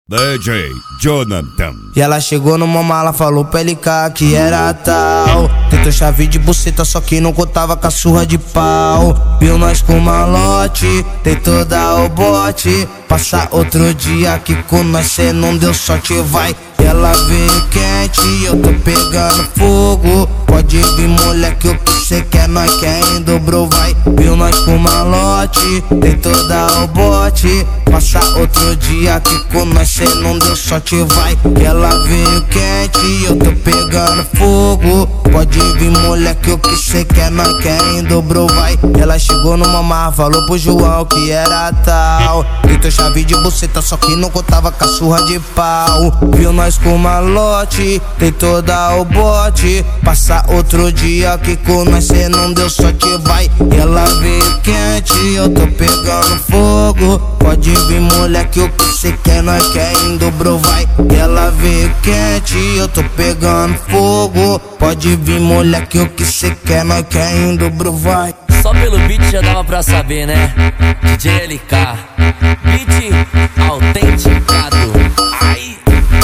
DJ Jonathan. E ela chegou numa mala, falou pra LK que era tal. Tentou chave de buceta, só que não contava com a surra de pau. Viu nós com malote, tentou dar o bote. Passar outro dia que com nós cê não deu sorte, vai. Ela veio quente, eu tô pegando fogo. Pode vir, moleque, o que cê quer, nós quer em dobro, vai. Viu nós com malote, tentou dar o bote. Passar outro dia que com nós cê não deu sorte, vai. Ela veio quente, eu tô pegando fogo. Pode vir, moleque, o que cê quer, nós quer em dobro, vai. Ela chegou numa marra, falou pro João que era tal. Tentou chave de buceta, só que não contava com a surra de pau. Viu nós com malote, tentou dar o bote. Passar outro dia que com nós cê não deu sorte, vai. Ela veio quente, eu tô pegando fogo. Pode vir, moleque, o que cê quer, nós quer em dobro, vai. Ela veio quente, eu tô pegando fogo. Pode vir, moleque, o que cê quer, nós quer em dobro, vai. Só pelo beat já dava pra saber, né? DJ LK, beat autenticado. Ai.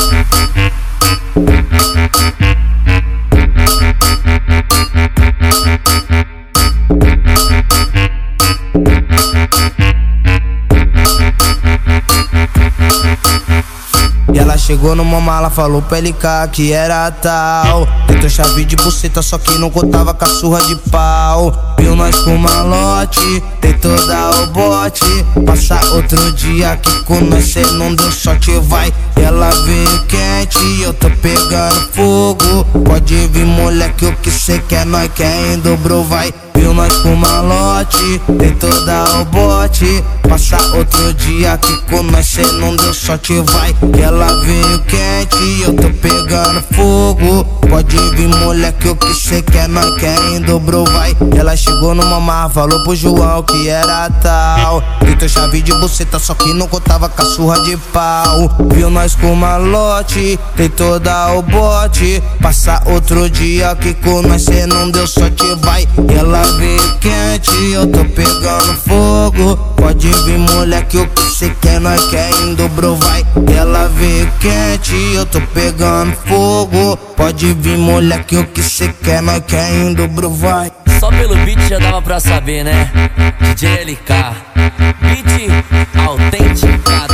E ela chegou numa mala, falou pra LK que era tal. Tentou chave de buceta, só que não contava com a surra de pau. Viu nós com malote, tentou dar o bote. Passar outro dia que com nós cê não deu sorte, vai. Ela veio quente, eu tô pegando fogo. Pode vir, moleque, o que cê quer, nós quer em dobro, vai. Viu nós com malote, tentou dar o bote. Passar outro dia que com nós cê não deu sorte, vai. Ela veio quente, eu tô pegando fogo. Pode vir, moleque, o que cê quer, nós quer em dobro, vai. Ela chegou numa marra, falou pro João que era tal. Tentou chave de buceta, só que não contava com a surra de pau. Viu nós com malote, tentou dar o bote. Passar outro dia que com nós cê não deu sorte, vai. Ela veio quente, eu tô pegando fogo. Pode vir, moleque, o que cê quer, nós quer em dobro, vai. Ela veio quente, eu tô pegando fogo. Pode vir, moleque, o que cê quer, nós quer em dobro, vai. Só pelo beat já dava pra saber, né? DJ LK, beat autenticado.